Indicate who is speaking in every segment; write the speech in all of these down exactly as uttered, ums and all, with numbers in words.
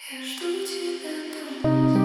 Speaker 1: Я жду тебя дома.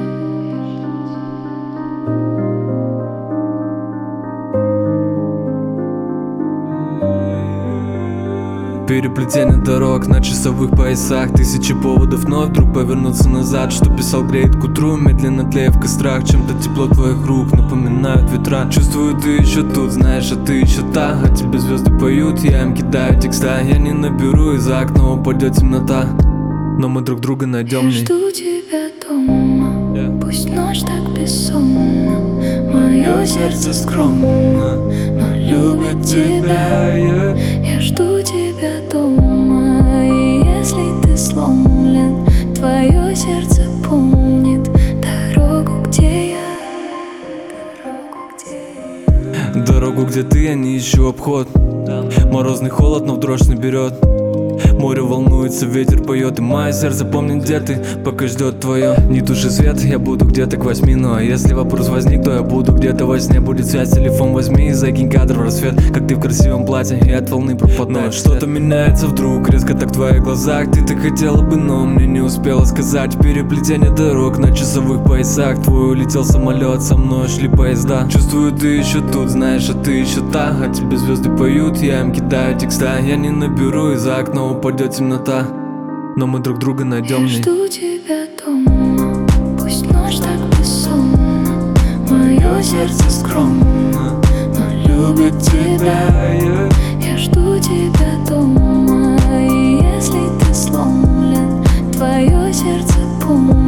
Speaker 2: Переплетение дорог на часовых поясах, тысячи поводов вновь вдруг повернуться назад. Что писал греет к утру, медленно тлея в кострах. Чем-то тепло твоих рук напоминают ветра. Чувствую, ты еще тут, знаешь, а ты еще та. А тебе звезды поют, я им кидаю текста. Я не наберу, и за окном упадет темнота, но мы друг друга найдем.
Speaker 1: Я жду тебя дома, yeah. Пусть ночь так бессонна, мое сердце скромно, но любит тебя, yeah. Я жду тебя дома, и если ты сломлен, твое сердце помнит дорогу, где я, дорогу, где я.
Speaker 2: Дорогу, где ты, я не ищу обход. Морозный холод, но в дрожь не берет. Море волнуется, ветер поет, и мое сердце помнит, где ты, пока ждет твое. Не туши свет, я буду где-то к восьми. Ну а если вопрос возник, то я буду где-то во сне. Будет связь, телефон возьми и закинь кадр в рассвет. Как ты в красивом платье, и от волны пропадает. Что-то меняется вдруг, резко так в твоих глазах. Ты так хотела бы, но мне не успела сказать. Переплетение дорог на часовых поясах. Твой улетел самолет, со мной шли поезда. Чувствую, ты еще тут, знаешь, а ты еще та. А тебе звезды поют, я им кидаю текста. Я не наберу, и за окном упадет темнота, но мы друг друга найдем.
Speaker 1: Я жду тебя дома, пусть ночь так бессонна, мое сердце скромно, но любит тебя, yeah. Я жду тебя дома, и если ты сломлен, твое сердце помнит